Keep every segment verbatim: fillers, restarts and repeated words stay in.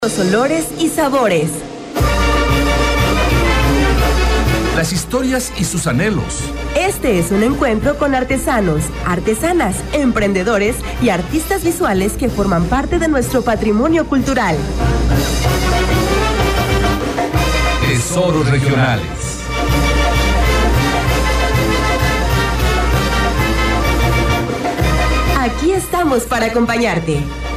Los olores y sabores. Las historias y sus anhelos. Este es un encuentro con artesanos, artesanas, emprendedores y artistas visuales que forman parte de nuestro patrimonio cultural. Tesoros regionales. Aquí estamos para acompañarte.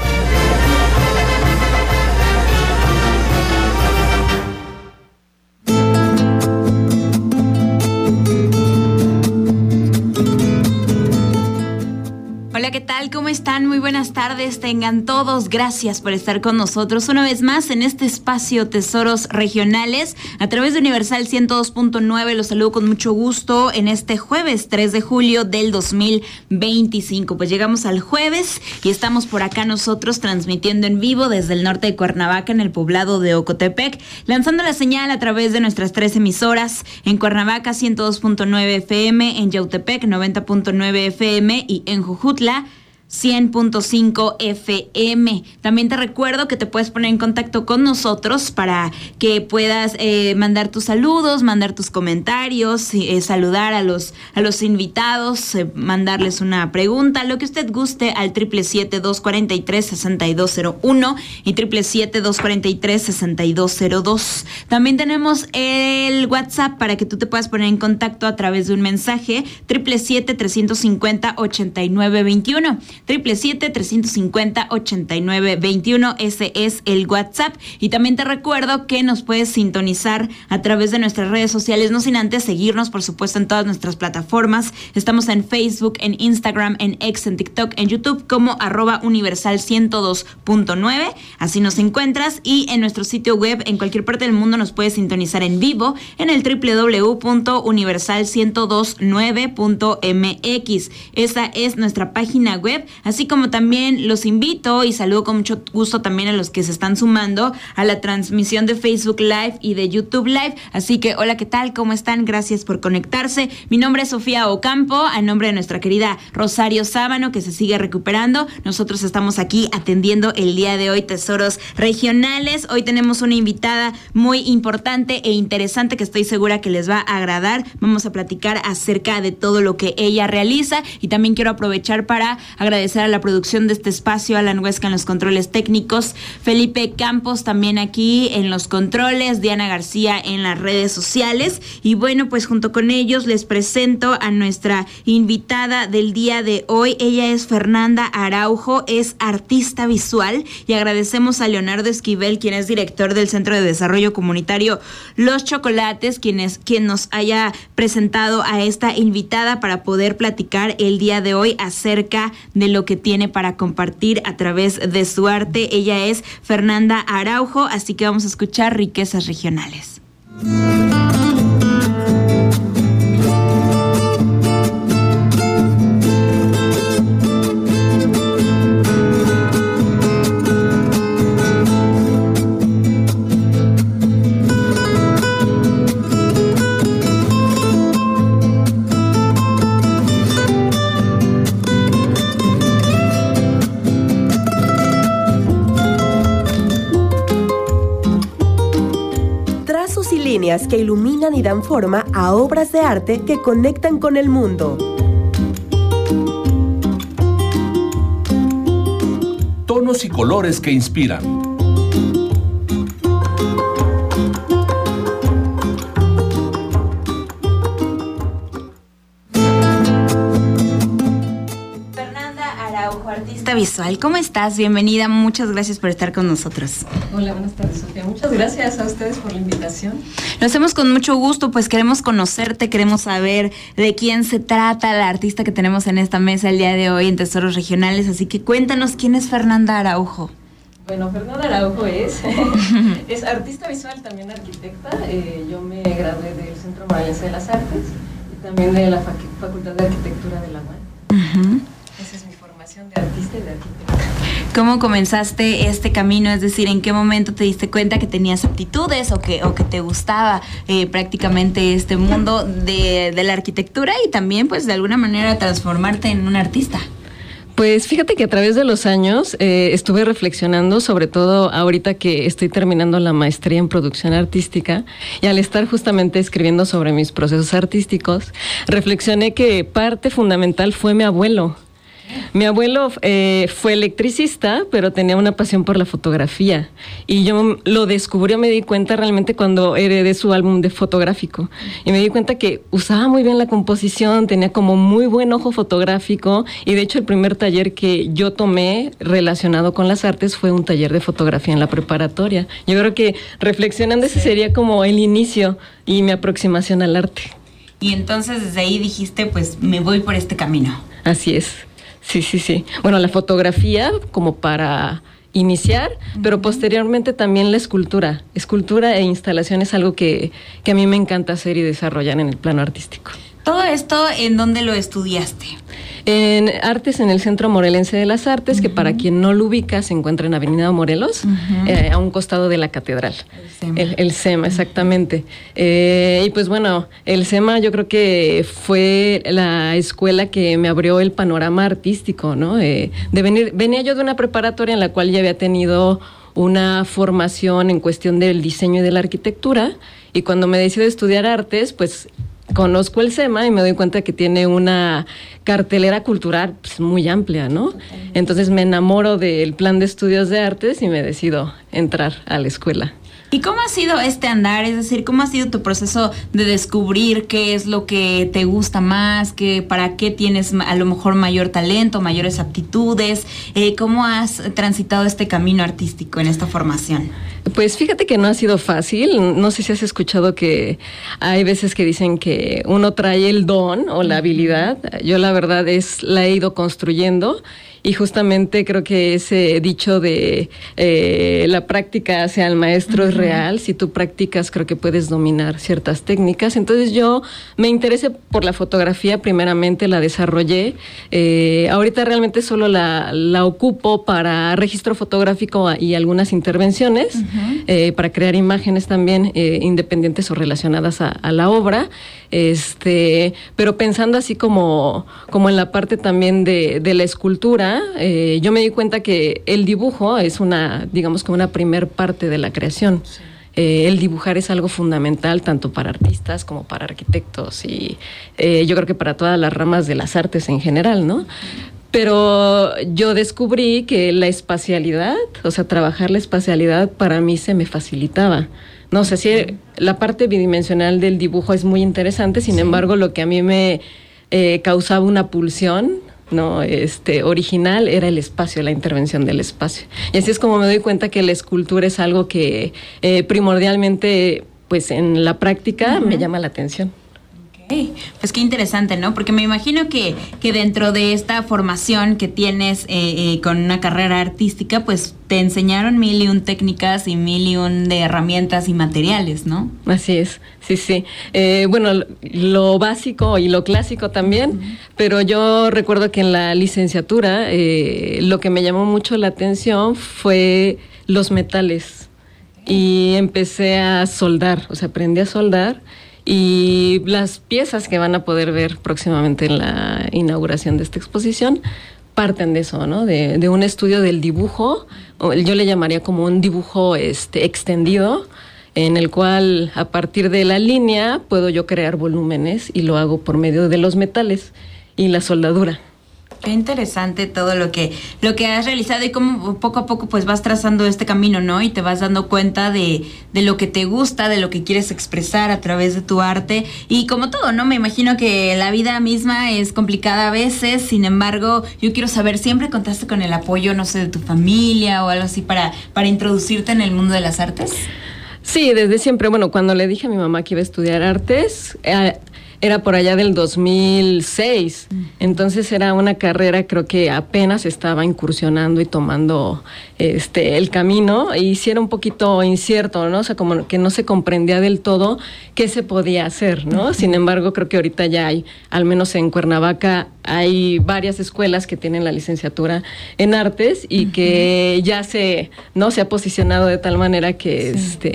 Hola, ¿qué tal? ¿Cómo están? Muy buenas tardes. Tengan todos. Gracias por estar con nosotros una vez más en este espacio Tesoros Regionales a través de Universal ciento dos punto nueve. Los saludo con mucho gusto en este jueves tres de julio del dos mil veinticinco. Pues llegamos al jueves y estamos por acá nosotros transmitiendo en vivo desde el norte de Cuernavaca en el poblado de Ocotepec, lanzando la señal a través de nuestras tres emisoras en Cuernavaca ciento dos punto nueve F M, en Yautepec noventa punto nueve F M y en Jujutla cien punto cinco F M. También te recuerdo que te puedes poner en contacto con nosotros para que puedas eh, mandar tus saludos, mandar tus comentarios, eh, saludar a los a los invitados, eh, mandarles una pregunta, lo que usted guste al triple siete, dos cuatro tres, seis dos cero uno y triple siete, dos cuatro tres, seis dos cero dos. También tenemos el WhatsApp para que tú te puedas poner en contacto a través de un mensaje, triple siete, tres cinco cero, ocho nueve dos uno. triple siete, tres cinco cero, ocho nueve dos uno. Ese es el WhatsApp. Y también te recuerdo que nos puedes sintonizar a través de nuestras redes sociales, no sin antes seguirnos, por supuesto, en todas nuestras plataformas. Estamos en Facebook, en Instagram, en X, en TikTok, en YouTube, como arroba universal ciento dos punto nueve. Así nos encuentras. Y en nuestro sitio web, en cualquier parte del mundo, nos puedes sintonizar en vivo en el doble u doble u doble u punto universal ciento dos punto nueve punto m x. Esa es nuestra página web. Así como también los invito y saludo con mucho gusto también a los que se están sumando a la transmisión de Facebook Live y de YouTube Live. Así que, hola, ¿qué tal? ¿Cómo están? Gracias por conectarse. Mi nombre es Sofía Ocampo, a nombre de nuestra querida Rosario Sábano, que se sigue recuperando. Nosotros estamos aquí atendiendo el día de hoy Tesoros Regionales. Hoy tenemos una invitada muy importante e interesante que estoy segura que les va a agradar. Vamos a platicar acerca de todo lo que ella realiza y también quiero aprovechar para agradecer a la producción de este espacio, Alan Huesca en los controles técnicos, Felipe Campos también aquí en los controles, Diana García en las redes sociales. Y bueno, pues junto con ellos les presento a nuestra invitada del día de hoy. Ella es Fernanda Araujo, es artista visual, y agradecemos a Leonardo Esquivel, quien es director del Centro de Desarrollo Comunitario Los Chocolates, quien, es, quien nos haya presentado a esta invitada para poder platicar el día de hoy acerca de lo que tiene para compartir a través de su arte. Ella es Fernanda Araujo, así que vamos a escuchar Riquezas Regionales. Líneas que iluminan y dan forma a obras de arte que conectan con el mundo. Tonos y colores que inspiran. Artista visual, ¿cómo estás? Bienvenida, muchas gracias por estar con nosotros. Hola, buenas tardes, Sofía. Muchas gracias a ustedes por la invitación. Lo hacemos con mucho gusto, pues queremos conocerte, queremos saber de quién se trata la artista que tenemos en esta mesa el día de hoy en Tesoros Regionales, así que cuéntanos, ¿quién es Fernanda Araujo? Bueno, Fernanda Araujo es, es artista visual, también arquitecta. Eh, yo me gradué del Centro Morelense de las Artes y también de la Fac- Facultad de Arquitectura de la U A N. Uh-huh. Esa es mi formación de artista y de arquitecta. ¿Cómo comenzaste este camino? Es decir, ¿en qué momento te diste cuenta que tenías aptitudes o que, o que te gustaba eh, prácticamente este mundo de, de la arquitectura y también, pues, de alguna manera transformarte en un artista? Pues fíjate que a través de los años eh, estuve reflexionando, sobre todo ahorita que estoy terminando la maestría en producción artística, y al estar justamente escribiendo sobre mis procesos artísticos, reflexioné que parte fundamental fue mi abuelo. Mi abuelo eh, fue electricista, pero tenía una pasión por la fotografía. Y yo lo descubrí, me di cuenta realmente cuando heredé su álbum de fotográfico. Y me di cuenta que usaba muy bien la composición, tenía como muy buen ojo fotográfico. Y de hecho el primer taller que yo tomé relacionado con las artes fue un taller de fotografía en la preparatoria. Yo creo que reflexionando ese sería como el inicio y mi aproximación al arte. Y entonces desde ahí dijiste, pues me voy por este camino. Así es. Sí, sí, sí. Bueno, la fotografía como para iniciar, uh-huh. pero posteriormente también la escultura. Escultura e instalación es algo que, que a mí me encanta hacer y desarrollar en el plano artístico. ¿Todo esto en dónde lo estudiaste? En Artes, en el Centro Morelense de las Artes, uh-huh. que para quien no lo ubica se encuentra en Avenida Morelos, uh-huh. eh, a un costado de la catedral. El SEMA. El, el SEMA, exactamente. Eh, y pues bueno, el SEMA yo creo que fue la escuela que me abrió el panorama artístico, ¿no? Eh, de venir, venía yo de una preparatoria en la cual ya había tenido una formación en cuestión del diseño y de la arquitectura, y cuando me decidí estudiar artes, pues conozco el SEMA y me doy cuenta que tiene una cartelera cultural pues, muy amplia, ¿no? Entonces me enamoro del plan de estudios de artes y me decido entrar a la escuela. ¿Y cómo ha sido este andar? Es decir, ¿cómo ha sido tu proceso de descubrir qué es lo que te gusta más, qué, para qué tienes a lo mejor mayor talento, mayores aptitudes? Eh, ¿Cómo has transitado este camino artístico en esta formación? Pues fíjate que no ha sido fácil. No sé si has escuchado que hay veces que dicen que uno trae el don o la habilidad. Yo la verdad es la he ido construyendo. Y justamente creo que ese dicho de eh, la práctica hacia el maestro uh-huh. es real. Si tú practicas, creo que puedes dominar ciertas técnicas. Entonces yo me interesé por la fotografía, primeramente la desarrollé. Eh, ahorita realmente solo la, la ocupo para registro fotográfico y algunas intervenciones, uh-huh. eh, para crear imágenes también eh, independientes o relacionadas a, a la obra. Este, pero pensando así como, como en la parte también de, de la escultura, eh, yo me di cuenta que el dibujo es una, digamos, como una primer parte de la creación. Sí. Eh, el dibujar es algo fundamental tanto para artistas como para arquitectos y eh, yo creo que para todas las ramas de las artes en general, ¿no? Pero yo descubrí que la espacialidad, o sea, trabajar la espacialidad para mí se me facilitaba. No sé, si la parte bidimensional del dibujo es muy interesante, sin sí. embargo, lo que a mí me eh, causaba una pulsión, no, este, original, era el espacio, la intervención del espacio. Y así es como me doy cuenta que la escultura es algo que eh, primordialmente, pues en la práctica, uh-huh. me llama la atención. Okay. Pues qué interesante, ¿no? Porque me imagino que, que dentro de esta formación que tienes eh, eh, con una carrera artística, pues te enseñaron mil y un técnicas y mil y un de herramientas y materiales, ¿no? Así es, sí, sí. Eh, bueno, lo básico y lo clásico también, uh-huh. pero yo recuerdo que en la licenciatura eh, lo que me llamó mucho la atención fue los metales. Y empecé a soldar, o sea, aprendí a soldar. Y las piezas que van a poder ver próximamente en la inauguración de esta exposición parten de eso, ¿no? De, de un estudio del dibujo, yo le llamaría como un dibujo este, extendido, en el cual a partir de la línea puedo yo crear volúmenes y lo hago por medio de los metales y la soldadura. Qué interesante todo lo que lo que has realizado y cómo poco a poco pues vas trazando este camino, ¿no? Y te vas dando cuenta de, de lo que te gusta, de lo que quieres expresar a través de tu arte. Y como todo, ¿no? Me imagino que la vida misma es complicada a veces, sin embargo, yo quiero saber, ¿siempre contaste con el apoyo, no sé, de tu familia o algo así para, para introducirte en el mundo de las artes? Sí, desde siempre. Bueno, cuando le dije a mi mamá que iba a estudiar artes, eh, era por allá del dos mil seis, entonces era una carrera creo que apenas estaba incursionando y tomando este el camino, y sí era un poquito incierto, ¿no? O sea, como que no se comprendía del todo qué se podía hacer, ¿no? Uh-huh. Sin embargo, creo que ahorita ya hay, al menos en Cuernavaca, hay varias escuelas que tienen la licenciatura en artes y uh-huh. que ya se, ¿no? se ha posicionado de tal manera que sí. este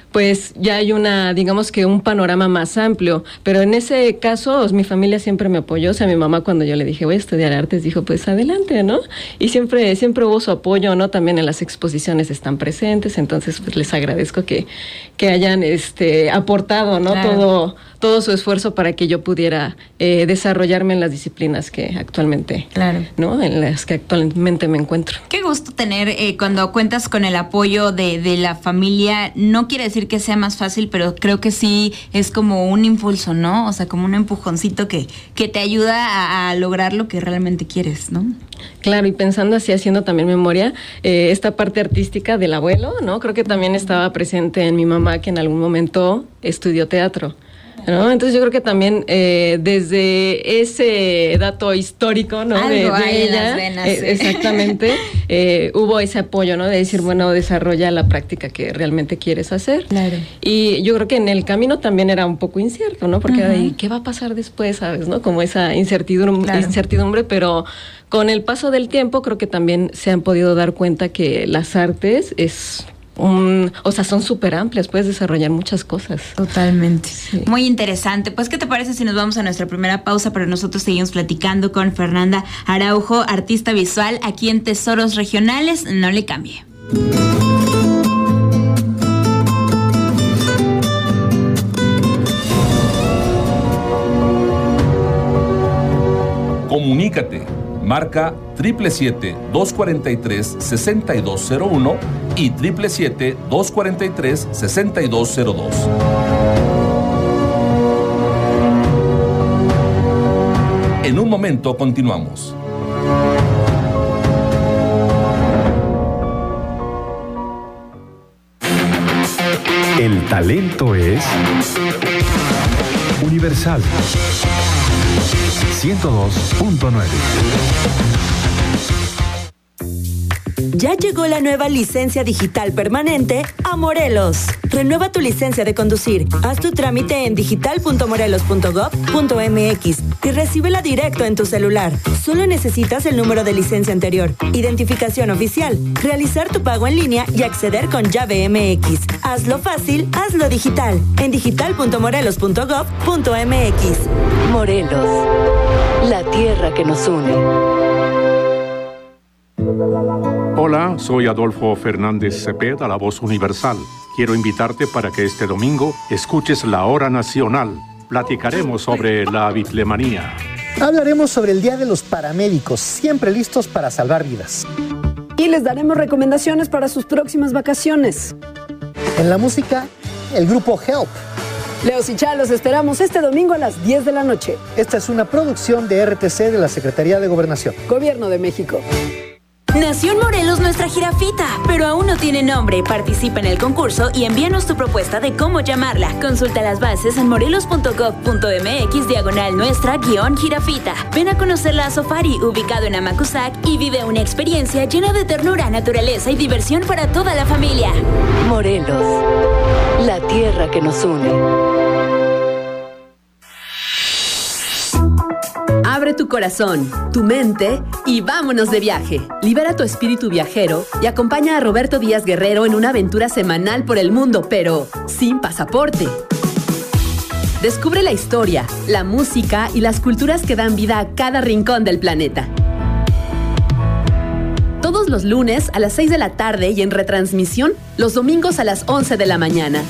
pues ya hay una, digamos que un panorama más amplio. Pero en ese caso, mi familia siempre me apoyó. O sea, mi mamá cuando yo le dije, voy a estudiar artes, dijo, pues adelante, ¿no? Y siempre, siempre hubo su apoyo, ¿no? También en las exposiciones están presentes, entonces pues les agradezco que, que hayan este, aportado, ¿no? Claro. Todo, todo su esfuerzo para que yo pudiera eh, desarrollarme en las disciplinas que actualmente, claro, ¿no? En las que actualmente me encuentro. Qué gusto tener eh, cuando cuentas con el apoyo de, de la familia. No quiere decir que sea más fácil, pero creo que sí es como un impulso, ¿no? O sea, como un empujoncito que, que te ayuda a, a lograr lo que realmente quieres, ¿no? Claro, y pensando así, haciendo también memoria, eh, esta parte artística del abuelo, ¿no? Creo que también estaba presente en mi mamá, que en algún momento estudió teatro, ¿no? Entonces yo creo que también eh, desde ese dato histórico, ¿no? Algo de, de hay ella, en las venas, eh, sí. Exactamente, eh, hubo ese apoyo, ¿no? De decir, bueno, desarrolla la práctica que realmente quieres hacer. Claro. Y yo creo que en el camino también era un poco incierto, ¿no? Porque uh-huh. era de, ¿qué va a pasar después, sabes? ¿No? Como esa incertidumbre, claro. incertidumbre, pero con el paso del tiempo creo que también se han podido dar cuenta que las artes es... Un, o sea, son súper amplias, puedes desarrollar muchas cosas. Totalmente. Sí. Muy interesante. Pues, ¿qué te parece si nos vamos a nuestra primera pausa? Pero nosotros seguimos platicando con Fernanda Araujo, artista visual, aquí en Tesoros Regionales. No le cambie. Comunícate. Marca siete siete siete, dos cuatro tres, seis dos cero uno y siete siete siete, dos cuatro tres, seis dos cero dos. En un momento continuamos. El talento es universal. ciento dos punto nueve. Ya llegó la nueva licencia digital permanente a Morelos. Renueva tu licencia de conducir. Haz tu trámite en digital punto morelos punto gob punto mx y recíbela directo en tu celular. Solo necesitas el número de licencia anterior, identificación oficial, realizar tu pago en línea y acceder con llave M X. Hazlo fácil, hazlo digital. En digital punto morelos punto gob punto mx. Morelos, la tierra que nos une. Hola, soy Adolfo Fernández Cepeda, la voz universal. Quiero invitarte para que este domingo escuches La Hora Nacional. Platicaremos sobre la bitlemanía. Hablaremos sobre el Día de los Paramédicos, siempre listos para salvar vidas. Y les daremos recomendaciones para sus próximas vacaciones. En la música, el grupo Help. Leos y Chá, los esperamos este domingo a las diez de la noche. Esta es una producción de R T C de la Secretaría de Gobernación. Gobierno de México. Nació en Morelos nuestra jirafita, pero aún no tiene nombre. Participa en el concurso y envíanos tu propuesta de cómo llamarla. Consulta las bases en morelos punto gob punto mx diagonal nuestra guión jirafita. Ven a conocerla a Sofari, ubicado en Amacuzac, y vive una experiencia llena de ternura, naturaleza y diversión para toda la familia. Morelos, la tierra que nos une. Abre tu corazón, tu mente y vámonos de viaje. Libera tu espíritu viajero y acompaña a Roberto Díaz Guerrero en una aventura semanal por el mundo, pero sin pasaporte. Descubre la historia, la música y las culturas que dan vida a cada rincón del planeta. Todos los lunes a las seis de la tarde y en retransmisión los domingos a las once de la mañana.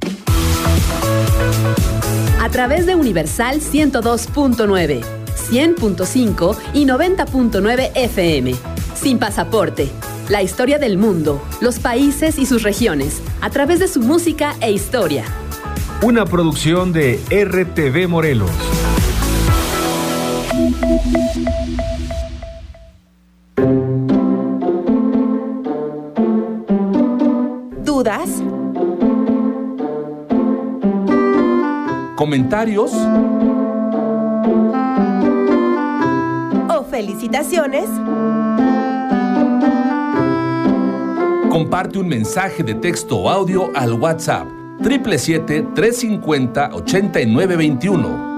A través de Universal ciento dos punto nueve. cien punto cinco y noventa punto nueve F M. Sin pasaporte. La historia del mundo, los países y sus regiones, a través de su música e historia. Una producción de R T V Morelos. ¿Dudas? ¿Comentarios? ¿Felicitaciones? Comparte un mensaje de texto o audio al WhatsApp siete siete siete, tres cinco cero, ocho nueve dos uno.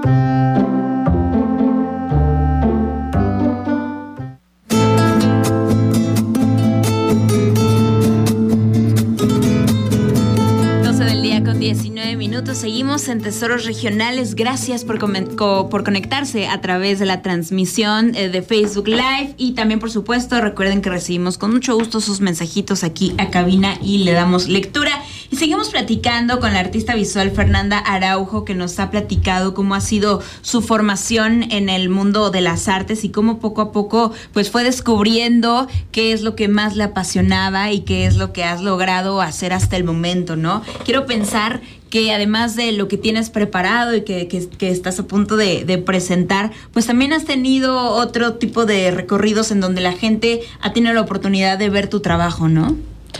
con diecinueve minutos. Seguimos en Tesoros Regionales. Gracias por, co- por conectarse a través de la transmisión eh, de Facebook Live. Y también, por supuesto, recuerden que recibimos con mucho gusto sus mensajitos aquí a cabina y le damos lectura. Y seguimos platicando con la artista visual Fernanda Araujo, que nos ha platicado cómo ha sido su formación en el mundo de las artes y cómo poco a poco pues fue descubriendo qué es lo que más le apasionaba y qué es lo que has logrado hacer hasta el momento, ¿no? Quiero pensar que además de lo que tienes preparado y que, que, que estás a punto de, de presentar, pues también has tenido otro tipo de recorridos en donde la gente ha tenido la oportunidad de ver tu trabajo, ¿no?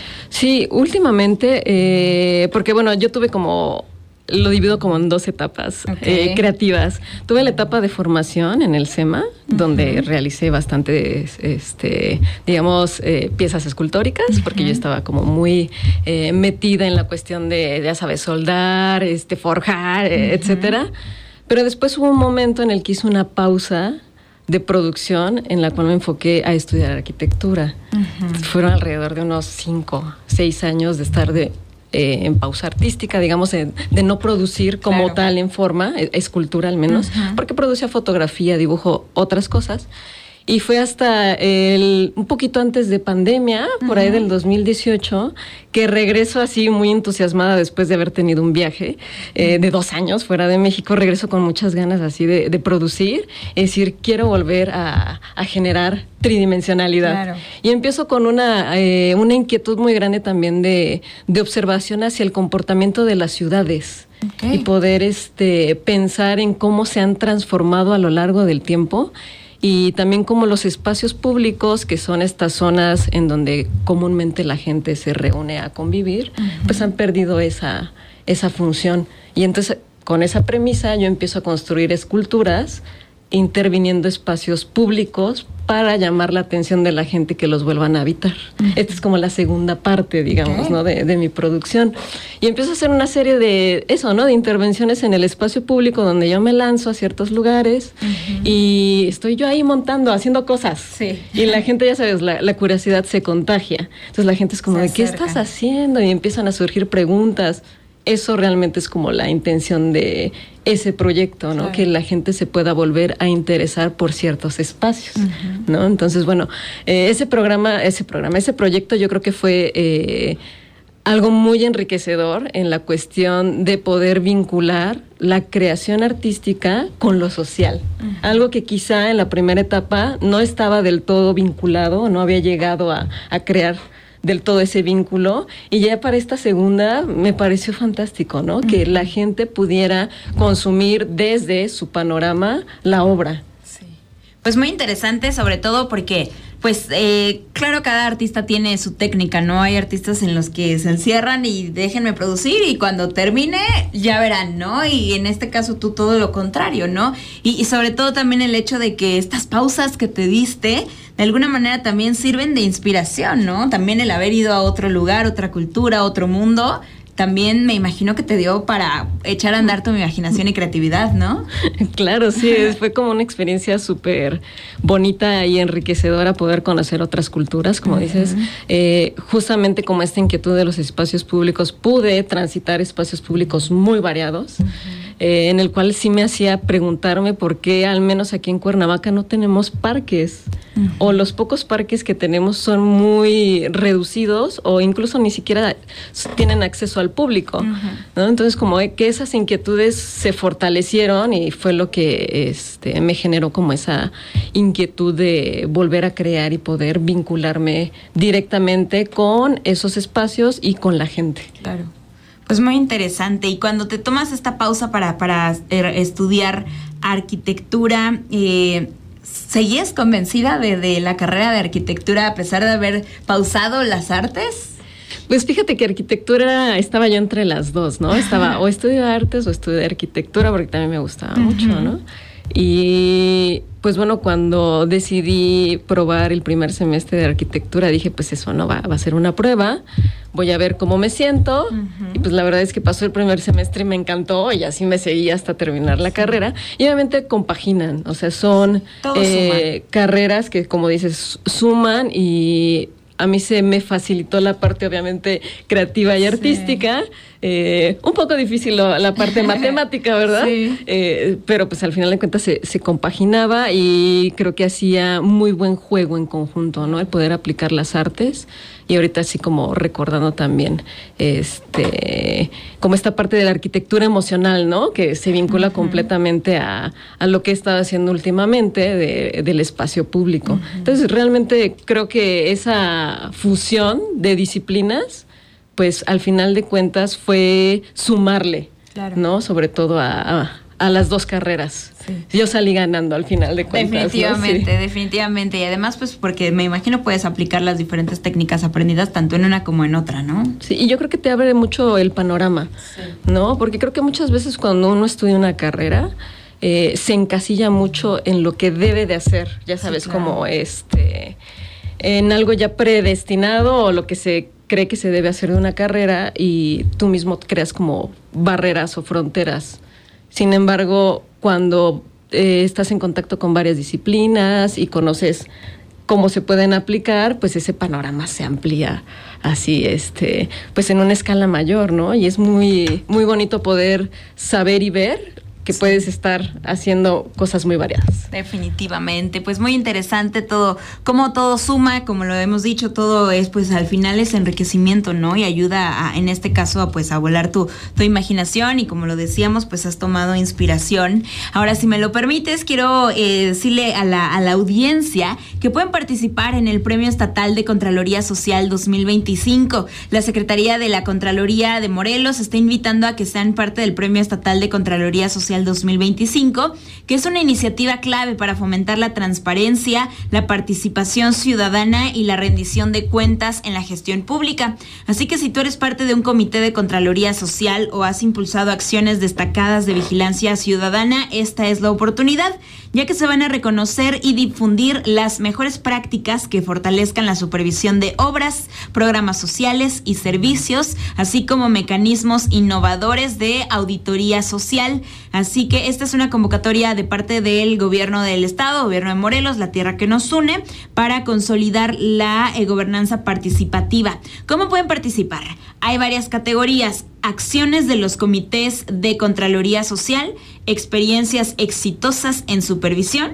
Sí, últimamente, eh, porque bueno, yo tuve como, lo divido como en dos etapas okay. eh, creativas. Tuve la etapa de formación en el SEMA, uh-huh. donde realicé bastantes, este, digamos, eh, piezas escultóricas, uh-huh. porque yo estaba como muy eh, metida en la cuestión de, ya sabes, soldar, este, forjar, uh-huh. etcétera. Pero después hubo un momento en el que hice una pausa de producción en la cual me enfoqué a estudiar arquitectura. Uh-huh. Fueron alrededor de unos cinco, seis años de estar de, eh, en pausa artística, digamos, de, de no producir como claro. tal en forma, escultura al menos, uh-huh. porque producía fotografía, dibujo, otras cosas. Y fue hasta el, un poquito antes de pandemia, por uh-huh. ahí del dos mil dieciocho, que regreso así muy entusiasmada después de haber tenido un viaje eh, de dos años fuera de México. Regreso con muchas ganas así de, de producir, es decir, quiero volver a, a generar tridimensionalidad. Claro. Y empiezo con una, eh, una inquietud muy grande también de, de observación hacia el comportamiento de las ciudades. Okay. Y poder este, pensar en cómo se han transformado a lo largo del tiempo. Y también como los espacios públicos, que son estas zonas en donde comúnmente la gente se reúne a convivir, uh-huh. pues han perdido esa, esa función. Y entonces, con esa premisa, yo empiezo a construir esculturas, interviniendo espacios públicos para llamar la atención de la gente que los vuelvan a habitar. Uh-huh. Esta es como la segunda parte, digamos, okay. ¿no? De, de mi producción. Y empiezo a hacer una serie de eso, ¿no? De intervenciones en el espacio público donde yo me lanzo a ciertos lugares uh-huh. y estoy yo ahí montando, haciendo cosas. Sí. Y la gente, ya sabes, la, la curiosidad se contagia. Entonces la gente es como, ¿de qué estás haciendo? Y empiezan a surgir preguntas. Eso realmente es como la intención de ese proyecto, ¿no? Claro. Que la gente se pueda volver a interesar por ciertos espacios, uh-huh. ¿no? Entonces, bueno, eh, ese programa, ese programa, ese proyecto yo creo que fue eh, algo muy enriquecedor en la cuestión de poder vincular la creación artística con lo social. Uh-huh. Algo que quizá en la primera etapa no estaba del todo vinculado, no había llegado a, a crear del todo ese vínculo, y ya para esta segunda me pareció fantástico, ¿no? Uh-huh. Que la gente pudiera consumir desde su panorama la obra. Sí. Pues muy interesante, sobre todo porque pues eh, claro, cada artista tiene su técnica, ¿no? Hay artistas en los que se encierran y déjenme producir y cuando termine ya verán, ¿no? Y en este caso tú todo lo contrario, ¿no? Y, y sobre todo también el hecho de que estas pausas que te diste de alguna manera también sirven de inspiración, ¿no? También el haber ido a otro lugar, otra cultura, otro mundo, también me imagino que te dio para echar a andar tu imaginación y creatividad, ¿no? Claro, sí, fue como una experiencia súper bonita y enriquecedora poder conocer otras culturas, como uh-huh. dices. Eh, justamente como esta inquietud de los espacios públicos, pude transitar espacios públicos muy variados, uh-huh. eh, en el cual sí me hacía preguntarme por qué, al menos aquí en Cuernavaca, no tenemos parques. Uh-huh. O los pocos parques que tenemos son muy reducidos o incluso ni siquiera tienen acceso al público, uh-huh. ¿no? Entonces como que esas inquietudes se fortalecieron y fue lo que este, me generó como esa inquietud de volver a crear y poder vincularme directamente con esos espacios y con la gente. Claro. Pues muy interesante. Y cuando te tomas esta pausa para, para estudiar arquitectura, eh, ¿seguías convencida de, de la carrera de arquitectura a pesar de haber pausado las artes? Pues fíjate que arquitectura estaba yo entre las dos, ¿no? Estaba o estudio artes o estudio arquitectura porque también me gustaba uh-huh. mucho, ¿no? Y pues bueno, cuando decidí probar el primer semestre de arquitectura dije, pues eso no va, va a ser una prueba, voy a ver cómo me siento. Uh-huh. Y pues la verdad es que pasó el primer semestre y me encantó y así me seguí hasta terminar la sí. carrera. Y obviamente compaginan, o sea, son eh, carreras que, como dices, suman y a mí se me facilitó la parte obviamente creativa y artística, sí. eh, un poco difícil lo, la parte matemática, ¿verdad? Sí. Eh, pero pues al final de cuentas se, se compaginaba y creo que hacía muy buen juego en conjunto, ¿no? El poder aplicar las artes. Y ahorita así como recordando también este como esta parte de la arquitectura emocional, ¿no? Que se vincula uh-huh. completamente a, a lo que he estado haciendo últimamente de, del espacio público. Uh-huh. Entonces realmente creo que esa fusión de disciplinas, pues al final de cuentas fue sumarle, claro. ¿no? Sobre todo a, a, a las dos carreras. Sí. Yo salí ganando al final de cuentas. Definitivamente, ¿no? Sí. definitivamente. Y además, pues, porque me imagino puedes aplicar las diferentes técnicas aprendidas tanto en una como en otra, ¿no? Sí, y yo creo que te abre mucho el panorama, sí. ¿no? Porque creo que muchas veces cuando uno estudia una carrera, eh, se encasilla mucho en lo que debe de hacer, ya sabes, sí, claro. como este, en algo ya predestinado o lo que se cree que se debe hacer de una carrera y tú mismo creas como barreras o fronteras. Sin embargo, cuando eh, estás en contacto con varias disciplinas y conoces cómo se pueden aplicar, pues ese panorama se amplía así, este, pues en una escala mayor, ¿no? Y es muy, muy bonito poder saber y ver que sí. puedes estar haciendo cosas muy variadas. Definitivamente, pues muy interesante todo, cómo todo suma, como lo hemos dicho, todo es, pues al final es enriquecimiento, ¿no? Y ayuda a, en este caso, a, pues a volar tu, tu imaginación y como lo decíamos, pues has tomado inspiración. Ahora, si me lo permites, quiero eh, decirle a la, a la audiencia que pueden participar en el Premio Estatal de Contraloría Social dos mil veinticinco. La Secretaría de la Contraloría de Morelos está invitando a que sean parte del Premio Estatal de Contraloría Social dos mil veinticinco, que es una iniciativa clave para fomentar la transparencia, la participación ciudadana y la rendición de cuentas en la gestión pública. Así que si tú eres parte de un comité de Contraloría Social o has impulsado acciones destacadas de vigilancia ciudadana, esta es la oportunidad, ya que se van a reconocer y difundir las mejores prácticas que fortalezcan la supervisión de obras, programas sociales y servicios, así como mecanismos innovadores de auditoría social. Así que esta es una convocatoria de parte del gobierno del estado, gobierno de Morelos, la tierra que nos une, para consolidar la eh, gobernanza participativa. ¿Cómo pueden participar? Hay varias categorías: acciones de los comités de Contraloría Social, experiencias exitosas en supervisión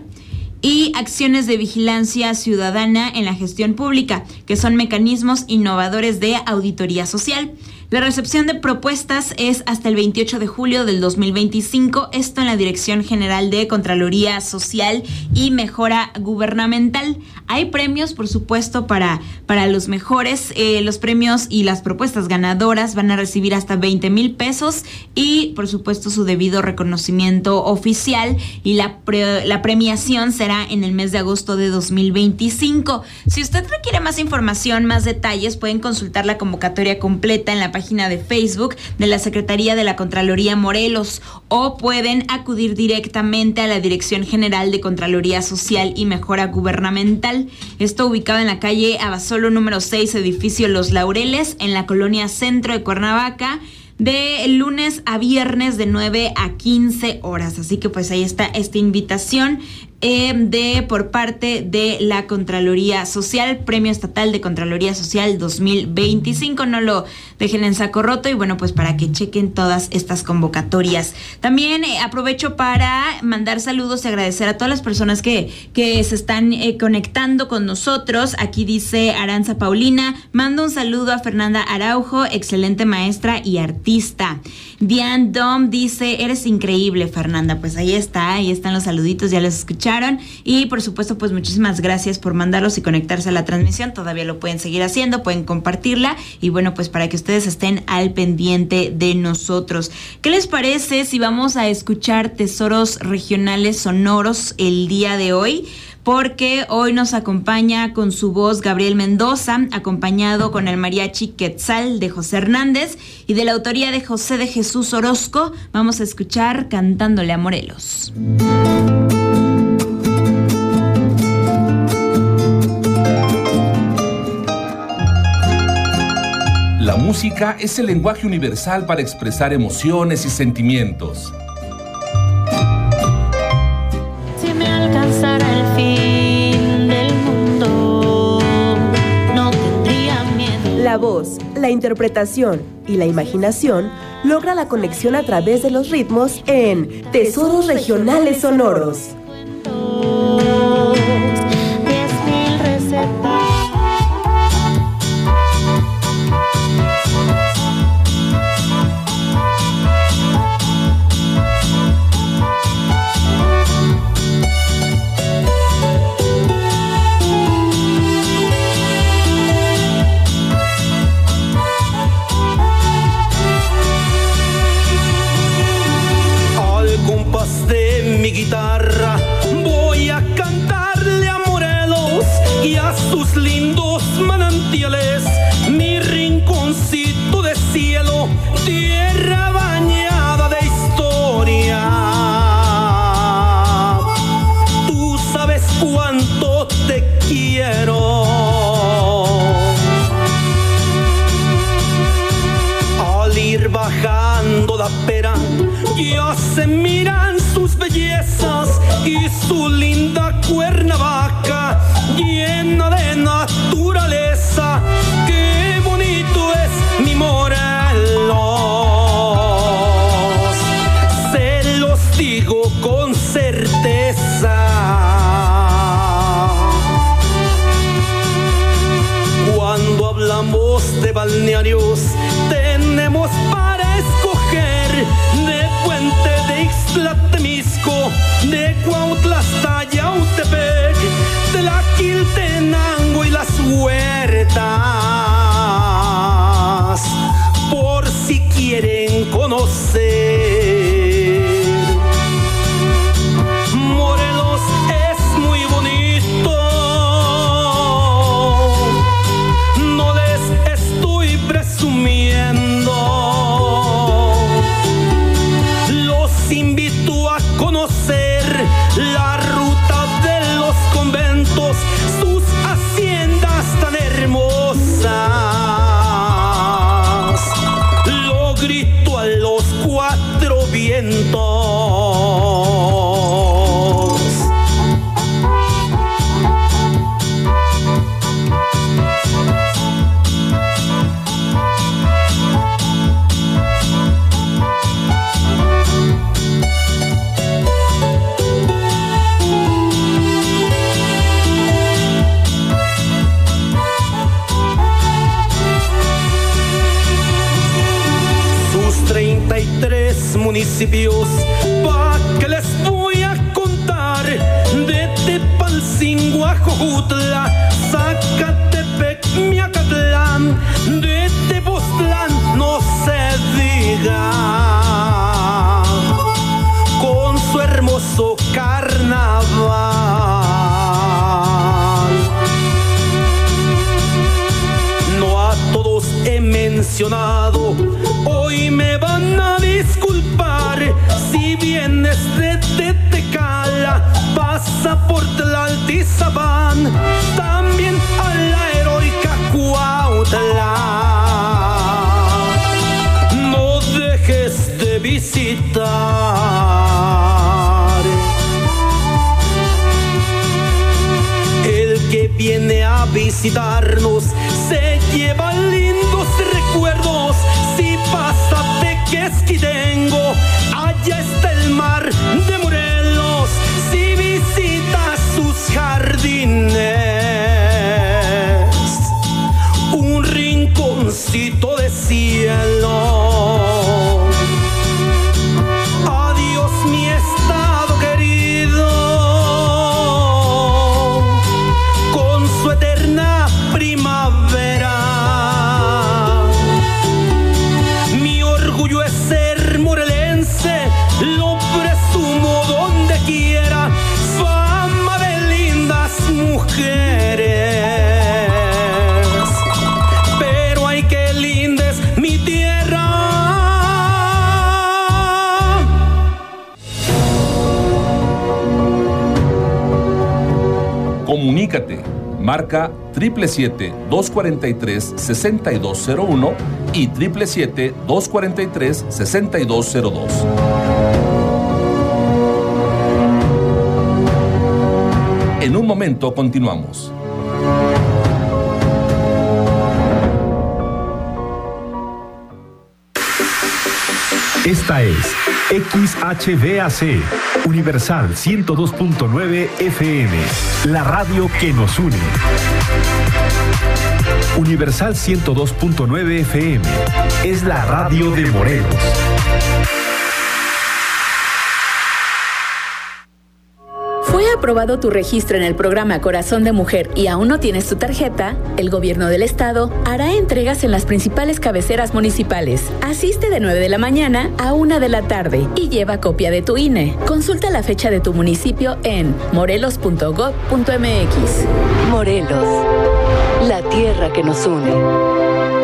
y acciones de vigilancia ciudadana en la gestión pública, que son mecanismos innovadores de auditoría social. La recepción de propuestas es hasta el veintiocho de julio del dos mil veinticinco, esto en la Dirección General de Contraloría Social y Mejora Gubernamental. Hay premios, por supuesto, para, para los mejores. Eh, los premios y las propuestas ganadoras van a recibir hasta veinte mil pesos y, por supuesto, su debido reconocimiento oficial. Y la, pre, la premiación será en el mes de agosto de dos mil veinticinco. Si usted requiere más información, más detalles, pueden consultar la convocatoria completa en la página de Facebook de la Secretaría de la Contraloría Morelos o pueden acudir directamente a la Dirección General de Contraloría Social y Mejora Gubernamental. Esto ubicado en la calle Abasolo número seis, edificio Los Laureles, en la colonia Centro de Cuernavaca, de lunes a viernes de nueve a quince horas. Así que pues ahí está esta invitación eh, de por parte de la Contraloría Social, Premio Estatal de Contraloría Social dos mil veinticinco. No lo dejen en saco roto y bueno, pues para que chequen todas estas convocatorias. También eh, aprovecho para mandar saludos y agradecer a todas las personas que, que se están eh, conectando con nosotros. Aquí dice Aranza Paulina, mando un saludo a Fernanda Araujo, excelente maestra y artista. Diane Dom dice, eres increíble, Fernanda. Pues ahí está, ahí están los saluditos, ya los escucharon. Y por supuesto, pues muchísimas gracias por mandarlos y conectarse a la transmisión. Todavía lo pueden seguir haciendo, pueden compartirla. Y bueno, pues para que ustedes estén al pendiente de nosotros. ¿Qué les parece si vamos a escuchar tesoros regionales sonoros el día de hoy? Porque hoy nos acompaña con su voz Gabriel Mendoza, acompañado con el mariachi Quetzal de José Hernández y de la autoría de José de Jesús Orozco. Vamos a escuchar Cantándole a Morelos. La música es el lenguaje universal para expresar emociones y sentimientos. Si me alcanzara el fin del mundo, no tendría La voz, la interpretación y la imaginación logra la conexión a través de los ritmos en Tesoros Regionales Sonoros. Mi guitarra voy a cantarle a Morelos y a sus lindos manantiales, mi rinconcito de cielo, tierra bañada de historia. Tú sabes cuánto te quiero. Al ir bajando la pera ya se miran sus bellezas y su linda Cuernavaca llena de naturaleza. Qué bonito es mi Morelos, se los digo con certeza. Cuando hablamos de balnearios tenemos para escoger de Puente de Ixtlatemisco, de Cuautla hasta Yautepec, de la Quiltenango y las Huertas. Por si quieren conocer, Morelos es muy bonito. No les estoy presumiendo. Invito a conocer la ruta de los conventos, sus haciendas tan hermosas. Lo grito a los cuatro vientos. treinta y tres municipios, pa' que les voy a contar, de Tepalcingo a Jojutla, Zacatepec, Miacatlán, de Tepoztlán no se diga, con su hermoso carnaval. No a todos he mencionado, hoy me van a disculpar si vienes de Tetecala, pasa por Tlaltizapán, también a la heroica Cuautla. No dejes de visitar. El que viene a visitarnos se lleva lindos recuerdos. Si pasa Tequesquitengo, allá está el mar de Morelos. Si visitas sus jardines, un rinconcito de cielo. Adiós mi estado querido, con su eterna primavera. Mi orgullo es ser morelense, lo presumo donde quiera. Fama de lindas mujeres, pero ay qué linda es mi tierra. Comunícate. Marca siete siete siete, dos cuatro tres, seis dos cero uno y siete siete siete, dos cuatro tres, seis dos cero dos. En un momento continuamos. Esta es X H B A C, Universal ciento dos punto nueve F M, la radio que nos une. Universal ciento dos punto nueve F M, es la radio de Morelos. ¿Fue aprobado tu registro en el programa Corazón de Mujer y aún no tienes tu tarjeta? El Gobierno del Estado hará entregas en las principales cabeceras municipales. Asiste de nueve de la mañana a una de la tarde y lleva copia de tu I N E. Consulta la fecha de tu municipio en morelos punto gob punto m x. Morelos, la tierra que nos une.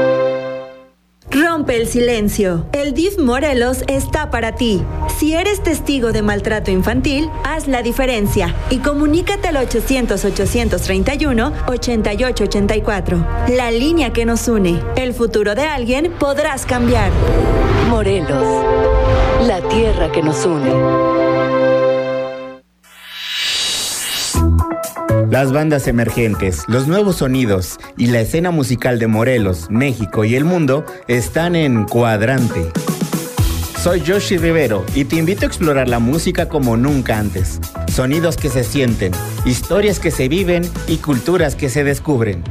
Rompe el silencio. El D I F Morelos está para ti. Si eres testigo de maltrato infantil, haz la diferencia y comunícate al ochocientos, ochocientos treinta y uno, ochenta y ocho ochenta y cuatro. La línea que nos une. El futuro de alguien podrás cambiar. Morelos, la tierra que nos une. Las bandas emergentes, los nuevos sonidos y la escena musical de Morelos, México y el mundo están en Cuadrante. Soy Yoshi Rivero y te invito a explorar la música como nunca antes. Sonidos que se sienten, historias que se viven y culturas que se descubren.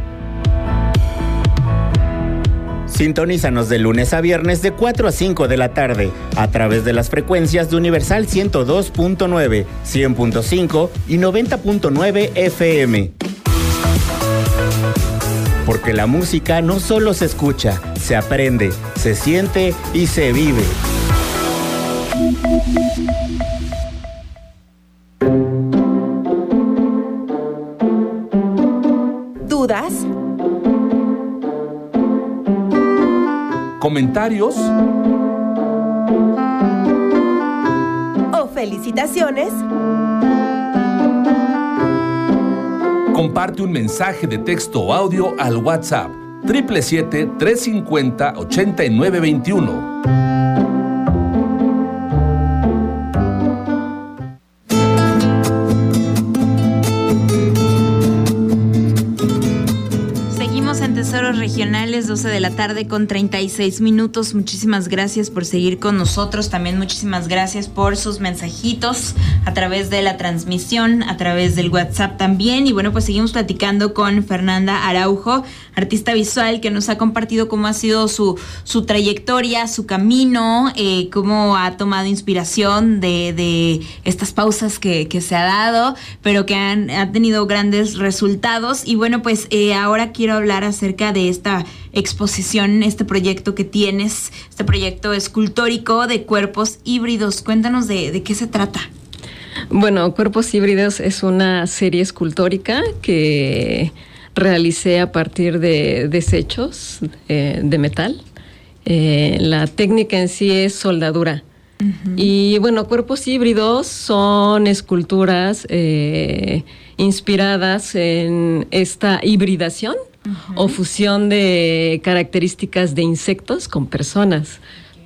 Sintonízanos de lunes a viernes de cuatro a cinco de la tarde a través de las frecuencias de Universal ciento dos punto nueve, cien punto cinco y noventa punto nueve F M. Porque la música no solo se escucha, se aprende, se siente y se vive. ¿Dudas? ¿Comentarios? ¿O felicitaciones? Comparte un mensaje de texto o audio al WhatsApp siete siete siete, tres cinco cero, ocho nueve dos uno. Tesoros Regionales, doce de la tarde con treinta y seis minutos. Muchísimas gracias por seguir con nosotros. También muchísimas gracias por sus mensajitos a través de la transmisión, a través del WhatsApp también. Y bueno, pues seguimos platicando con Fernanda Araujo, artista visual, que nos ha compartido cómo ha sido su, su trayectoria, su camino, eh, cómo ha tomado inspiración de, de estas pausas que, que se ha dado, pero que han, han tenido grandes resultados. Y bueno, pues eh, ahora quiero hablar acerca de esta exposición, este proyecto que tienes, este proyecto escultórico de cuerpos híbridos. Cuéntanos de, de qué se trata. Bueno, Cuerpos Híbridos es una serie escultórica que realicé a partir de desechos eh, de metal. Eh, la técnica en sí es soldadura. Uh-huh. Y bueno, Cuerpos Híbridos son esculturas eh, inspiradas en esta hibridación. Uh-huh. O fusión de características de insectos con personas,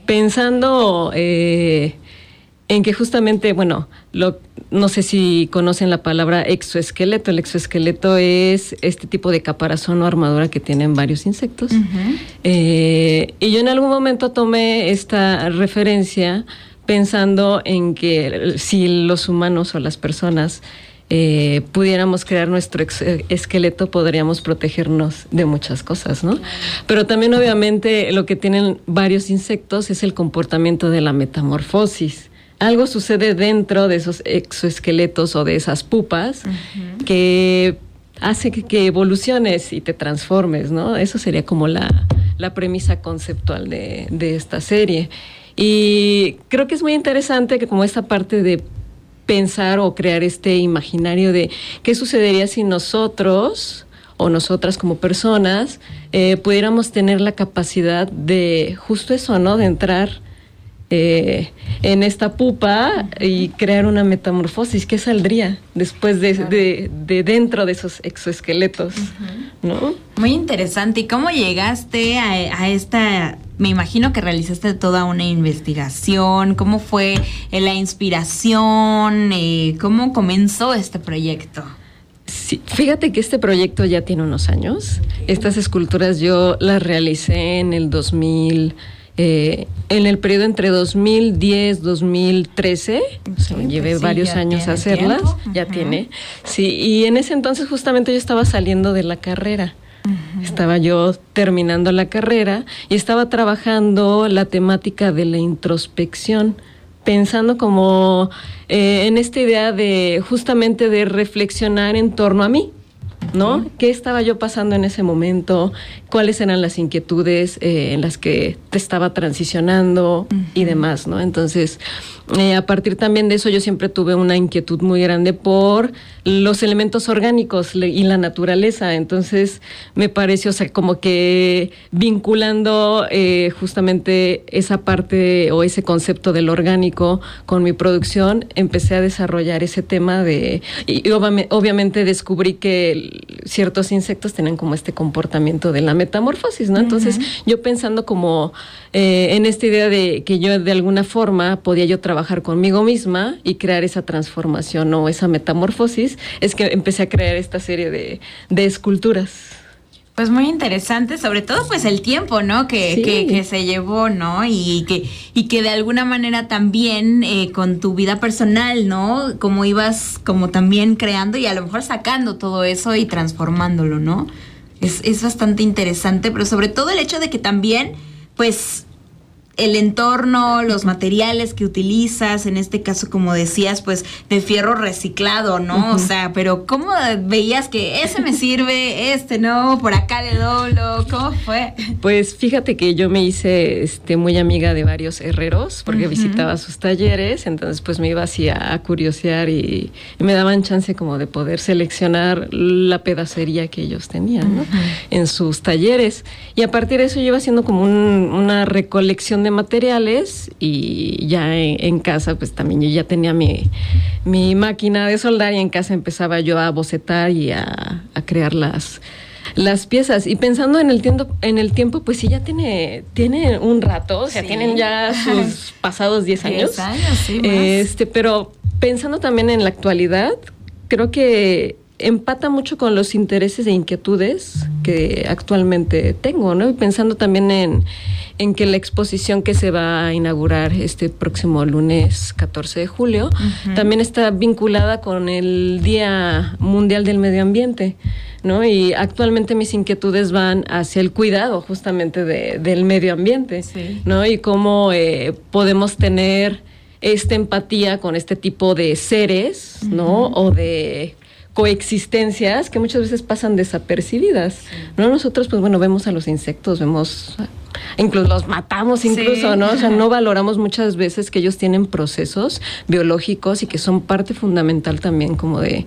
pensando eh, en que justamente, bueno, lo, no sé si conocen la palabra exoesqueleto. El exoesqueleto es este tipo de caparazón o armadura que tienen varios insectos. Uh-huh. Eh, y yo en algún momento tomé esta referencia pensando en que si los humanos o las personas Eh, pudiéramos crear nuestro ex- esqueleto, podríamos protegernos de muchas cosas, ¿no? Pero también obviamente lo que tienen varios insectos es el comportamiento de la metamorfosis. Algo sucede dentro de esos exoesqueletos o de esas pupas uh-huh. que hace que, que evoluciones y te transformes, ¿no? Eso sería como la, la premisa conceptual de, de esta serie. Y creo que es muy interesante que como esta parte de pensar o crear este imaginario de qué sucedería si nosotros o nosotras como personas eh, pudiéramos tener la capacidad de justo eso, ¿no? De entrar eh, en esta pupa y crear una metamorfosis. ¿Qué saldría después de, de, de dentro de esos exoesqueletos? Uh-huh. ¿No? Muy interesante. ¿Y cómo llegaste a, a esta? Me imagino que realizaste toda una investigación. ¿Cómo fue eh, la inspiración? Eh, ¿Cómo comenzó este proyecto? Sí, fíjate que este proyecto ya tiene unos años. Estas esculturas yo las realicé en el dos mil eh, en el periodo entre dos mil diez, dos mil trece, o sea, Sí, llevé pues sí, varios ya años tiene hacerlas, tiempo. ya Ujú. tiene, sí, y en ese entonces justamente yo estaba saliendo de la carrera. Estaba yo terminando la carrera y estaba trabajando la temática de la introspección, pensando como eh, en esta idea de justamente de reflexionar en torno a mí, ¿no? Uh-huh. ¿Qué estaba yo pasando en ese momento? ¿Cuáles eran las inquietudes eh, en las que te estaba transicionando uh-huh. y demás, ¿no? Entonces, eh, a partir también de eso yo siempre tuve una inquietud muy grande por los elementos orgánicos y la naturaleza. Entonces, me pareció, o sea, como que vinculando eh, justamente esa parte o ese concepto del orgánico con mi producción, empecé a desarrollar ese tema de... Y, y obvi- obviamente descubrí que ciertos insectos tienen como este comportamiento de la metamorfosis, ¿no? Entonces, uh-huh. yo pensando como eh, en esta idea de que yo de alguna forma podía yo trabajar conmigo misma y crear esa transformación o esa metamorfosis, es que empecé a crear esta serie de, de esculturas. Pues muy interesante, sobre todo pues el tiempo, ¿no? Que, sí. que, que se llevó, ¿no? Y que, y que de alguna manera también eh, con tu vida personal, ¿no? Como ibas como también creando y a lo mejor sacando todo eso y transformándolo, ¿no? Es, es bastante interesante, pero sobre todo el hecho de que también, pues, el entorno, los materiales que utilizas, en este caso, como decías, pues de fierro reciclado, ¿no? Uh-huh. O sea, pero ¿cómo veías que ese me sirve, este no, por acá le doblo? ¿Cómo fue? Pues fíjate que yo me hice este, muy amiga de varios herreros, porque uh-huh. visitaba sus talleres, entonces pues me iba así a, a curiosear y, y me daban chance como de poder seleccionar la pedacería que ellos tenían, ¿no? Uh-huh. En sus talleres. Y a partir de eso yo iba haciendo como un, una recolección de materiales y ya en, en casa pues también yo ya tenía mi, mi máquina de soldar y en casa empezaba yo a bocetar y a, a crear las, las piezas y pensando en el tiempo, en el tiempo pues sí ya tiene, tiene un rato, o sea, sí. tienen ya sus pasados diez años. diez años, sí, más. Este, pero pensando también en la actualidad, creo que empata mucho con los intereses e inquietudes que actualmente tengo, ¿no? Y pensando también en, en que la exposición que se va a inaugurar este próximo lunes catorce de julio uh-huh. también está vinculada con el Día Mundial del Medio Ambiente, ¿no? Y actualmente mis inquietudes van hacia el cuidado justamente de, del medio ambiente, sí. ¿no? Y cómo eh, podemos tener esta empatía con este tipo de seres, ¿no? Uh-huh. O de coexistencias que muchas veces pasan desapercibidas, sí. ¿no? Nosotros, pues bueno, vemos a los insectos, vemos, incluso los matamos incluso, sí. ¿no? O sea, no valoramos muchas veces que ellos tienen procesos biológicos y que son parte fundamental también como de,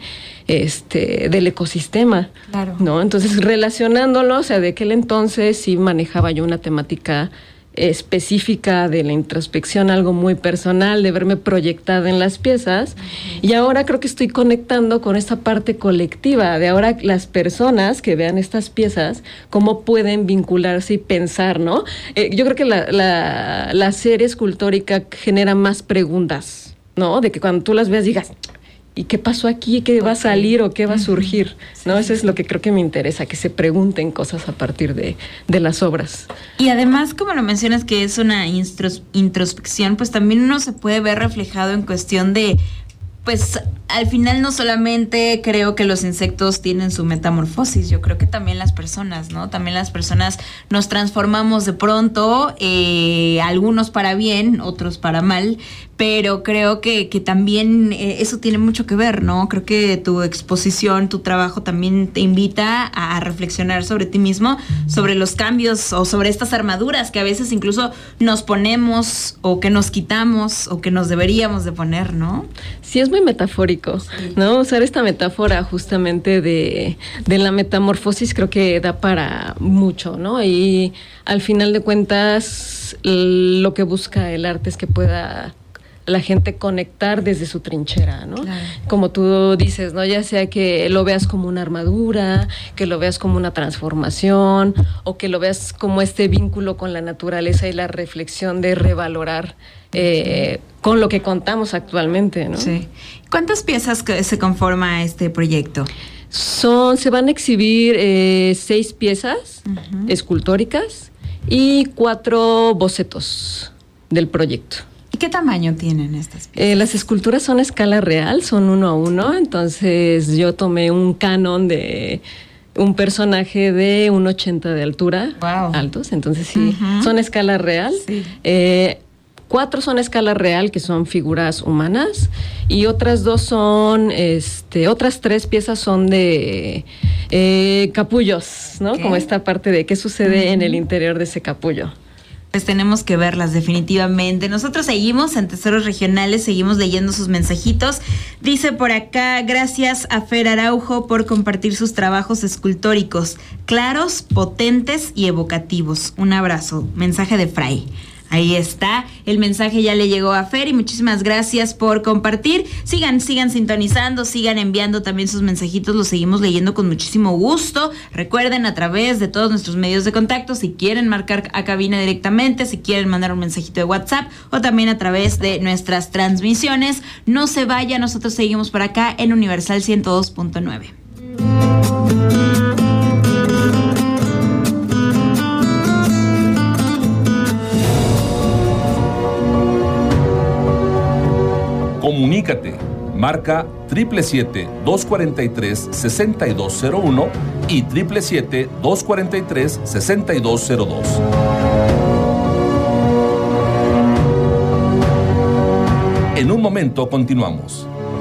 este, del ecosistema, claro. ¿no? Entonces, relacionándolo, o sea, de aquel entonces sí manejaba yo una temática específica de la introspección, algo muy personal, de verme proyectada en las piezas, uh-huh. y ahora creo que estoy conectando con esta parte colectiva, de ahora las personas que vean estas piezas, cómo pueden vincularse y pensar, ¿no? Eh, yo creo que la, la, la serie escultórica genera más preguntas, ¿no? De que cuando tú las veas digas, ¿y qué pasó aquí? ¿Qué va a salir o qué va a surgir? ¿No? Sí, Eso sí, es sí. lo que creo que me interesa, que se pregunten cosas a partir de, de las obras. Y además, como lo mencionas, que es una intros, introspección, pues también uno se puede ver reflejado en cuestión de, pues al final no solamente creo que los insectos tienen su metamorfosis, yo creo que también las personas, ¿no? También las personas nos transformamos de pronto, eh, algunos para bien, otros para mal, pero creo que, que también eh, eso tiene mucho que ver, ¿no? Creo que tu exposición, tu trabajo también te invita a reflexionar sobre ti mismo, sobre los cambios o sobre estas armaduras que a veces incluso nos ponemos o que nos quitamos o que nos deberíamos de poner, ¿no? Sí, es muy metafórico, sí. ¿no? Usar esta metáfora justamente de, de la metamorfosis creo que da para mucho, ¿no? Y al final de cuentas lo que busca el arte es que pueda la gente conectar desde su trinchera, ¿no? Claro. Como tú dices, ¿no? Ya sea que lo veas como una armadura, que lo veas como una transformación, o que lo veas como este vínculo con la naturaleza y la reflexión de revalorar eh, sí. con lo que contamos actualmente, ¿no? Sí. ¿Cuántas piezas se conforma este proyecto? Son, se van a exhibir eh, seis piezas uh-huh. escultóricas y cuatro bocetos del proyecto. ¿Y qué tamaño tienen estas piezas? Eh, las esculturas son a escala real, son uno a uno, entonces yo tomé un canon de un personaje de un ochenta de altura, wow. altos, entonces sí, uh-huh. son a escala real. Sí. Eh, cuatro son a escala real, que son figuras humanas, y otras dos son, este, otras tres piezas son de eh, capullos, ¿no? ¿Qué? Como esta parte de qué sucede uh-huh. en el interior de ese capullo. Pues tenemos que verlas definitivamente. Nosotros seguimos en Tesoros Regionales, seguimos leyendo sus mensajitos. Dice por acá, gracias a Fer Araujo por compartir sus trabajos escultóricos, claros, potentes y evocativos. Un abrazo. Mensaje de Fray. Ahí está, el mensaje ya le llegó a Fer y muchísimas gracias por compartir. Sigan, sigan sintonizando, sigan enviando también sus mensajitos, los seguimos leyendo con muchísimo gusto. Recuerden, a través de todos nuestros medios de contacto, si quieren marcar a cabina directamente, si quieren mandar un mensajito de WhatsApp o también a través de nuestras transmisiones. No se vaya, nosotros seguimos por acá en Universal ciento dos punto nueve. Comunícate, marca siete siete siete, dos cuatro tres, seis dos cero uno y siete siete siete, dos cuatro tres, seis dos cero dos. En un momento continuamos.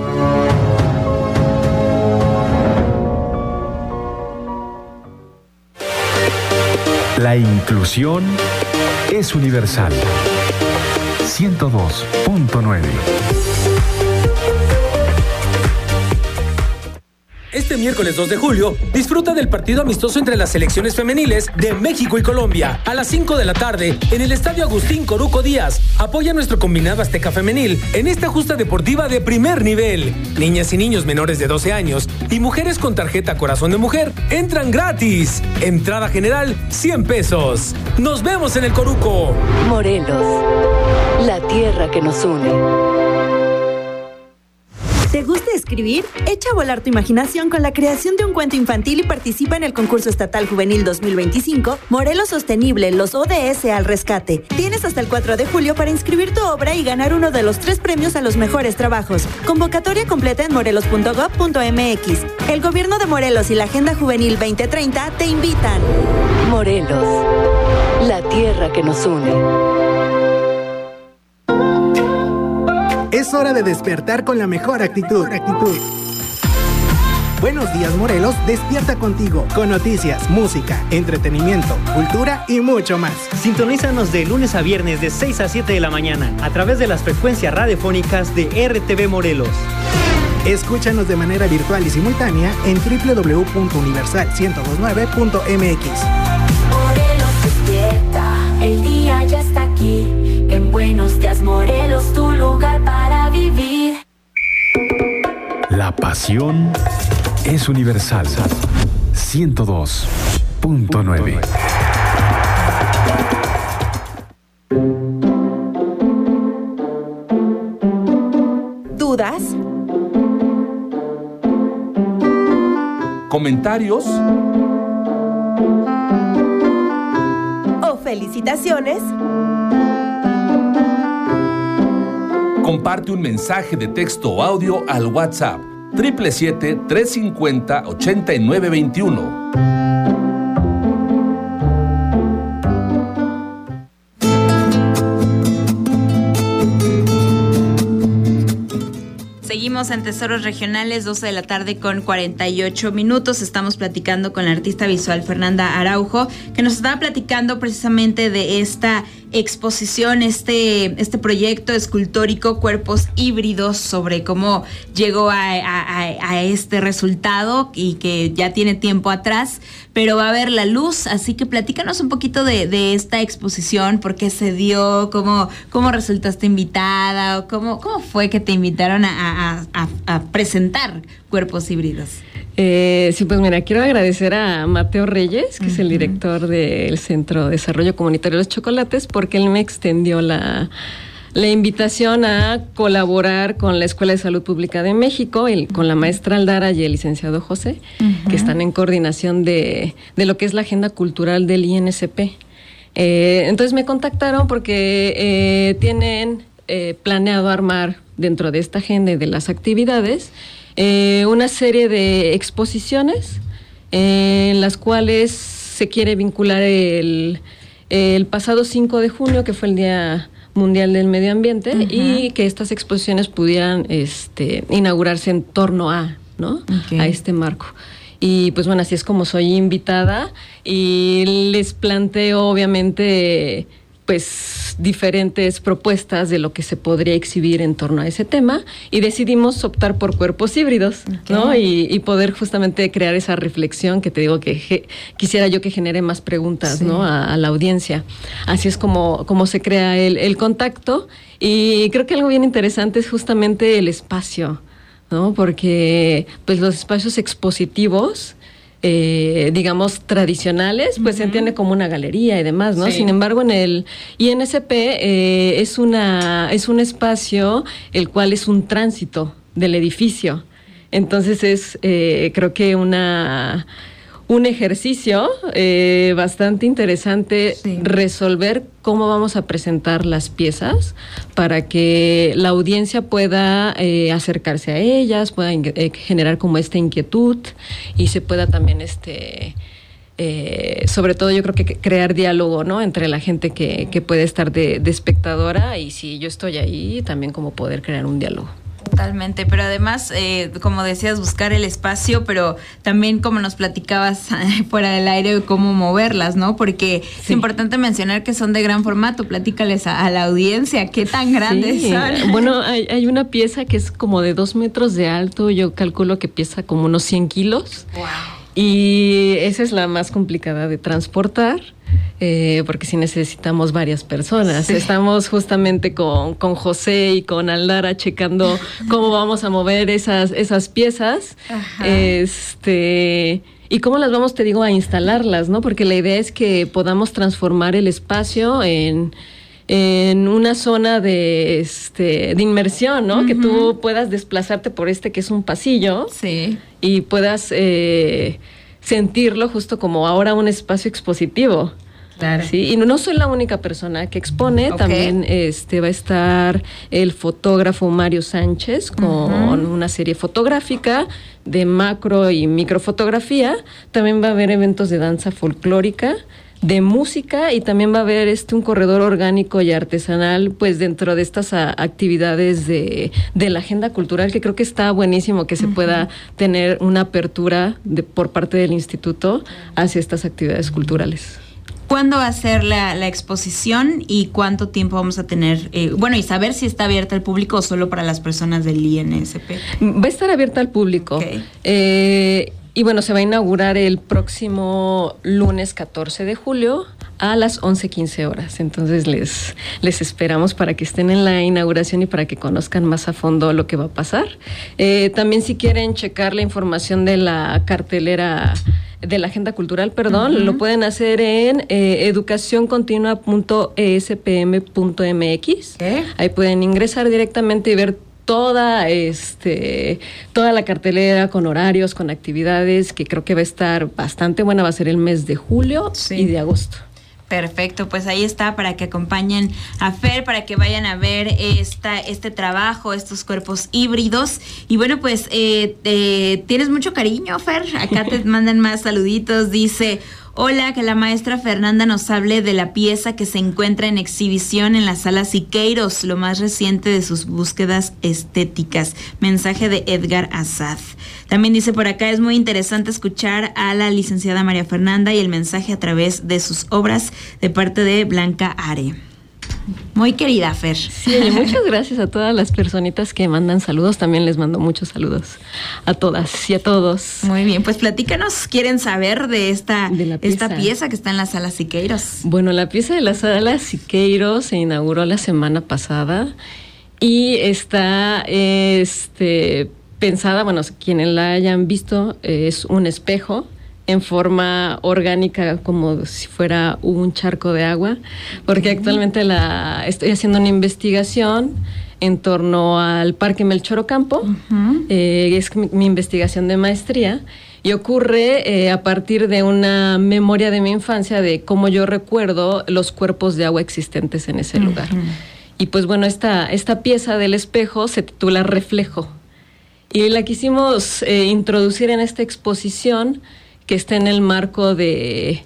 La inclusión es universal. ciento dos punto nueve. Este miércoles dos de julio, disfruta del partido amistoso entre las selecciones femeniles de México y Colombia a las cinco de la tarde en el Estadio Agustín Coruco Díaz. Apoya nuestro combinado Azteca Femenil en esta justa deportiva de primer nivel. Niñas y niños menores de doce años y mujeres con tarjeta Corazón de Mujer entran gratis. Entrada general, cien pesos. Nos vemos en el Coruco. Morelos, la tierra que nos une. ¿Te gusta escribir? Echa a volar tu imaginación con la creación de un cuento infantil y participa en el concurso estatal juvenil dos mil veinticinco Morelos Sostenible, los O D S al rescate. Tienes hasta el cuatro de julio para inscribir tu obra y ganar uno de los tres premios a los mejores trabajos. Convocatoria completa en morelos punto gob punto mx. El gobierno de Morelos y la Agenda Juvenil veinte treinta te invitan. Morelos, la tierra que nos une. Es hora de despertar con la mejor actitud. actitud. Buenos días, Morelos, despierta contigo con noticias, música, entretenimiento, cultura y mucho más. Sintonízanos de lunes a viernes de seis a siete de la mañana a través de las frecuencias radiofónicas de R T V Morelos. Escúchanos de manera virtual y simultánea en doble u doble u doble u punto universal ciento veintinueve punto m x. Morelos despierta, el día ya está aquí. En Buenos Días Morelos, tu lugar para vivir. La pasión es universal. ciento dos punto nueve. ¿Dudas? ¿Comentarios? ¿O felicitaciones? Comparte un mensaje de texto o audio al WhatsApp siete siete siete, tres cinco cero, ocho nueve dos uno. Seguimos en Tesoros Regionales, doce de la tarde con cuarenta y ocho minutos. Estamos platicando con la artista visual Fernanda Araujo, que nos estaba platicando precisamente de esta exposición, este, este proyecto escultórico Cuerpos Híbridos, sobre cómo llegó a, a, a este resultado y que ya tiene tiempo atrás, pero va a ver la luz. Así que platícanos un poquito de, de esta exposición, por qué se dio, cómo, cómo resultaste invitada, o cómo, cómo fue que te invitaron a, a, a, a presentar Cuerpos Híbridos. Eh, sí, pues mira, quiero agradecer a Mateo Reyes, que uh-huh. es el director del Centro de Desarrollo Comunitario de los Chocolates, porque él me extendió la, la invitación a colaborar con la Escuela de Salud Pública de México, y con la maestra Aldara y el licenciado José, uh-huh. que están en coordinación de, de lo que es la agenda cultural del I N S P. Eh, entonces me contactaron porque eh, tienen eh, planeado armar dentro de esta agenda y de las actividades eh, una serie de exposiciones eh, en las cuales se quiere vincular el, el pasado cinco de junio, que fue el Día Mundial del Medio Ambiente, uh-huh. y que estas exposiciones pudieran este, inaugurarse en torno a, ¿no? Okay. A este marco. Y pues bueno, así es como soy invitada y les planteo obviamente pues diferentes propuestas de lo que se podría exhibir en torno a ese tema y decidimos optar por cuerpos híbridos, okay. ¿no? Y, y poder justamente crear esa reflexión que te digo que ge- quisiera yo que genere más preguntas, sí. ¿no? A, a la audiencia. Así es como, como se crea el, el contacto y creo que algo bien interesante es justamente el espacio, ¿no? Porque pues los espacios expositivos Eh, digamos tradicionales, pues uh-huh. se entiende como una galería y demás, ¿no? Sí. Sin embargo, en el I N S P eh, es una es un espacio el cual es un tránsito del edificio. Entonces es eh, creo que una un ejercicio eh, bastante interesante, sí. resolver cómo vamos a presentar las piezas para que la audiencia pueda eh, acercarse a ellas, pueda eh, generar como esta inquietud y se pueda también este eh, sobre todo yo creo que crear diálogo, ¿no? Entre la gente que, que puede estar de, de espectadora y si yo estoy ahí también como poder crear un diálogo. Totalmente, pero además, eh, como decías, buscar el espacio, pero también como nos platicabas fuera del aire, cómo moverlas, ¿no? Porque sí. es importante mencionar que son de gran formato. Platícales a, a la audiencia qué tan grandes sí. son. Bueno, hay, hay una pieza que es como de dos metros de alto, yo calculo que pesa como unos cien kilos. Wow. Y esa es la más complicada de transportar. Eh, porque sí necesitamos varias personas. Sí. Estamos justamente con, con José y con Aldara checando cómo vamos a mover esas, esas piezas. Ajá. Este, y cómo las vamos, te digo, a instalarlas, ¿no? Porque la idea es que podamos transformar el espacio en, en una zona de, este, de inmersión, ¿no? Uh-huh. Que tú puedas desplazarte por este que es un pasillo. Sí. Y puedas eh, sentirlo justo como ahora un espacio expositivo. Claro. Sí, y no soy la única persona que expone, okay. también este va a estar el fotógrafo Mario Sánchez con uh-huh. una serie fotográfica de macro y microfotografía. También va a haber eventos de danza folclórica, de música y también va a haber este un corredor orgánico y artesanal pues dentro de estas a, actividades de, de la agenda cultural, que creo que está buenísimo que se uh-huh. pueda tener una apertura de, por parte del instituto hacia estas actividades culturales. ¿Cuándo va a ser la, la exposición y cuánto tiempo vamos a tener? Eh, bueno, y saber si está abierta al público o solo para las personas del I N S P. Va a estar abierta al público. Okay. Eh, y bueno, se va a inaugurar el próximo lunes catorce de julio a las once quince horas. Entonces les, les esperamos para que estén en la inauguración y para que conozcan más a fondo lo que va a pasar. Eh, también si quieren checar la información de la cartelera de la agenda cultural, perdón, uh-huh. lo pueden hacer en eh, educación continua punto e s p m punto m x. ¿Eh? Ahí pueden ingresar directamente y ver toda este toda la cartelera con horarios, con actividades, que creo que va a estar bastante buena. Va a ser el mes de julio sí. y de agosto. Perfecto, pues ahí está para que acompañen a Fer, para que vayan a ver esta, este trabajo, estos cuerpos híbridos. Y bueno, pues eh, eh, tienes mucho cariño, Fer. Acá te mandan más saluditos. Dice: hola, que la maestra Fernanda nos hable de la pieza que se encuentra en exhibición en la sala Siqueiros, lo más reciente de sus búsquedas estéticas. Mensaje de Edgar Azad. También dice por acá: es muy interesante escuchar a la licenciada María Fernanda y el mensaje a través de sus obras de parte de Blanca Are. Muy querida, Fer. Sí, muchas gracias a todas las personitas que mandan saludos. También les mando muchos saludos a todas y a todos. Muy bien, pues platícanos, ¿quieren saber de esta, de la pieza. esta pieza que está en la sala Siqueiros? Bueno, la pieza de la sala Siqueiros se inauguró la semana pasada y está este, pensada, bueno, quienes la hayan visto, es un espejo en forma orgánica, como si fuera un charco de agua, porque uh-huh. actualmente la estoy haciendo una investigación en torno al Parque Melchor Ocampo, uh-huh. eh, es mi, mi investigación de maestría, Y ocurre eh, a partir de una memoria de mi infancia de cómo yo recuerdo los cuerpos de agua existentes en ese uh-huh. lugar. Y pues bueno, esta, esta pieza del espejo se titula Reflejo. Y la quisimos eh, introducir en esta exposición que está en el marco de...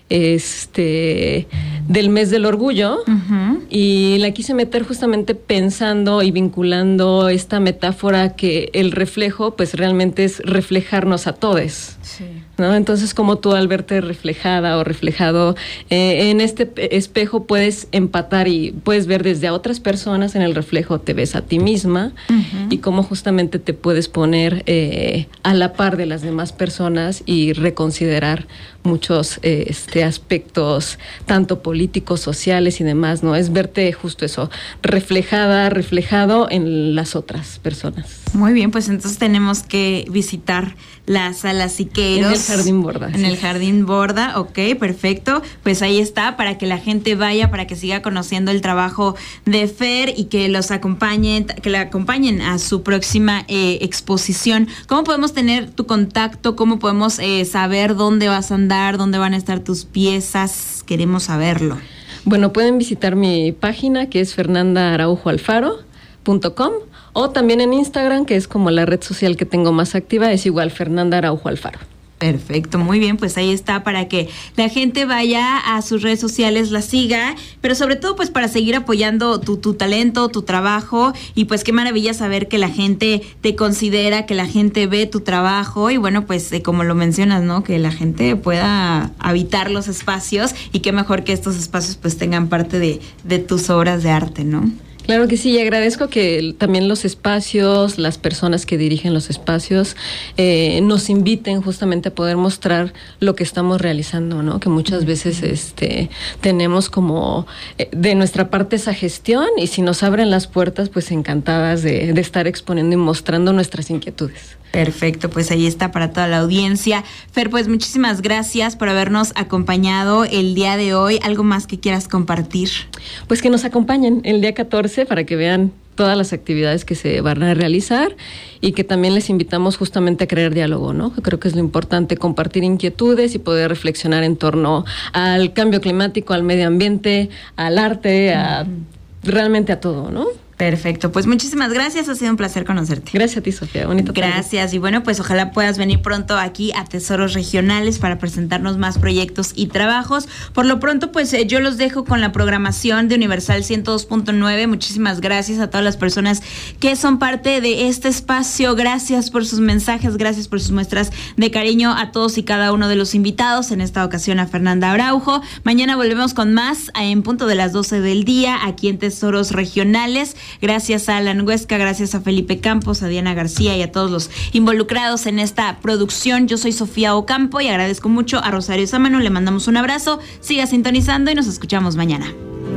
este del mes del orgullo uh-huh. y la quise meter justamente pensando y vinculando esta metáfora que el reflejo pues realmente es reflejarnos a todos, sí. ¿no? Entonces como tú al verte reflejada o reflejado eh, en este espejo puedes empatar y puedes ver desde a otras personas, en el reflejo te ves a ti misma uh-huh. y cómo justamente te puedes poner eh, a la par de las demás personas y reconsiderar muchos eh, este, aspectos tanto políticos, sociales y demás, ¿no? Es verte justo eso, reflejada, reflejado en las otras personas. Muy bien, pues entonces tenemos que visitar la Sala Siqueiros. En el Jardín Borda. En sí. el Jardín Borda, ok, perfecto. Pues ahí está, para que la gente vaya, para que siga conociendo el trabajo de Fer y que los acompañen, que la acompañen a su próxima eh, exposición. ¿Cómo podemos tener tu contacto? ¿Cómo podemos eh, saber dónde vas a andar? ¿Dónde van a estar tus piezas? Queremos saberlo. Bueno, pueden visitar mi página que es fernanda araujo alfaro punto com o también en Instagram, que es como la red social que tengo más activa, es igual Fernanda Araujo Alfaro. Perfecto, muy bien, pues ahí está para que la gente vaya a sus redes sociales, la siga, pero sobre todo pues para seguir apoyando tu, tu talento, tu trabajo y pues qué maravilla saber que la gente te considera, que la gente ve tu trabajo y bueno pues eh, como lo mencionas, ¿no? Que la gente pueda habitar los espacios y qué mejor que estos espacios pues tengan parte de, de tus obras de arte, ¿no? Claro que sí, y agradezco que también los espacios, las personas que dirigen los espacios, eh, nos inviten justamente a poder mostrar lo que estamos realizando, ¿no? Que muchas veces este, tenemos como eh, de nuestra parte esa gestión y si nos abren las puertas, pues encantadas de, de estar exponiendo y mostrando nuestras inquietudes. Perfecto, pues ahí está para toda la audiencia. Fer, pues muchísimas gracias por habernos acompañado el día de hoy. ¿Algo más que quieras compartir? Pues que nos acompañen el día catorce para que vean todas las actividades que se van a realizar y que también les invitamos justamente a crear diálogo, ¿no? Creo que es lo importante, compartir inquietudes y poder reflexionar en torno al cambio climático, al medio ambiente, al arte, a realmente a todo, ¿no? Perfecto, pues muchísimas gracias, ha sido un placer conocerte. Gracias a ti, Sofía, bonito tarde. Gracias, y bueno, pues ojalá puedas venir pronto aquí a Tesoros Regionales para presentarnos más proyectos y trabajos. Por lo pronto, pues eh, yo los dejo con la programación de Universal ciento dos punto nueve. Muchísimas gracias a todas las personas que son parte de este espacio. Gracias por sus mensajes, gracias por sus muestras de cariño a todos y cada uno de los invitados. En esta ocasión a Fernanda Araujo. Mañana volvemos con más en punto de las doce del día aquí en Tesoros Regionales. Gracias a Alan Huesca, gracias a Felipe Campos, a Diana García y a todos los involucrados en esta producción. Yo soy Sofía Ocampo y agradezco mucho a Rosario Sámano. Le mandamos un abrazo, siga sintonizando y nos escuchamos mañana.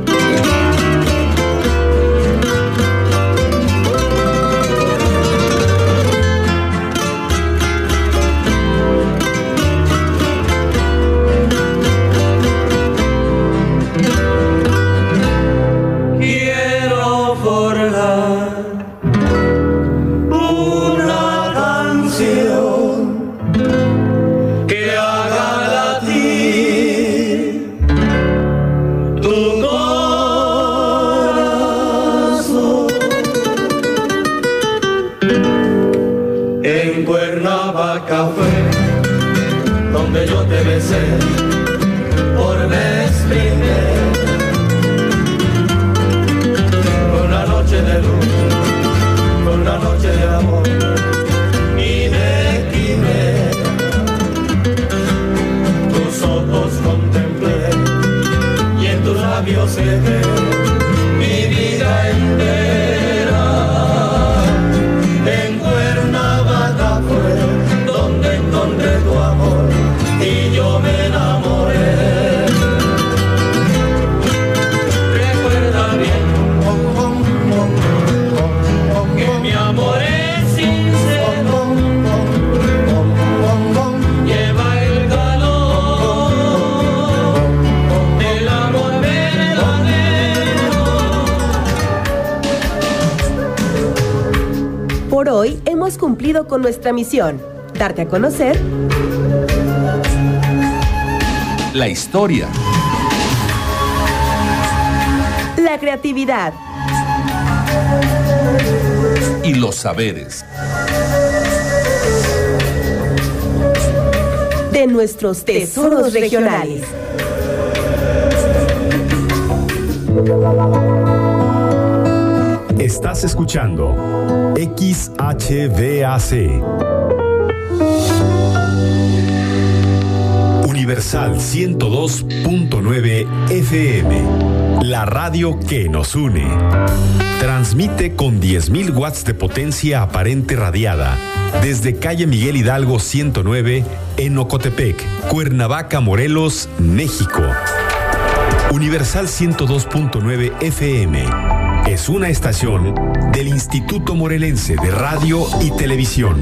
Donde yo te besé por vez primera, fue una noche de luz, fue una noche de amor y de quimera. Tus ojos contemplé y en tus labios dejé mi vida entera. En Cuernavaca fue donde encontré tu amor y yo me enamoré. Recuerda bien que mi amor es sincero, lleva el calor del amor verdadero. Por hoy hemos cumplido con nuestra misión. darte a conocer, la historia, la creatividad y los saberes de nuestros tesoros regionales. Estás escuchando X H V A C Universal ciento dos punto nueve F M, la radio que nos une. Transmite con diez mil watts de potencia aparente radiada desde calle Miguel Hidalgo ciento nueve en Ocotepec, Cuernavaca, Morelos, México. Universal ciento dos punto nueve F M es una estación del Instituto Morelense de Radio y Televisión.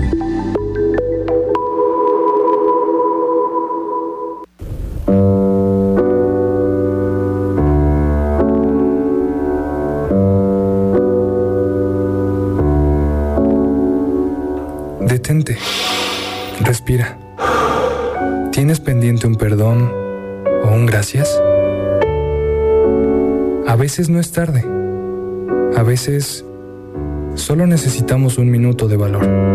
Detente. Respira. ¿Tienes pendiente un perdón o un gracias? A veces no es tarde. A veces solo necesitamos un minuto de valor.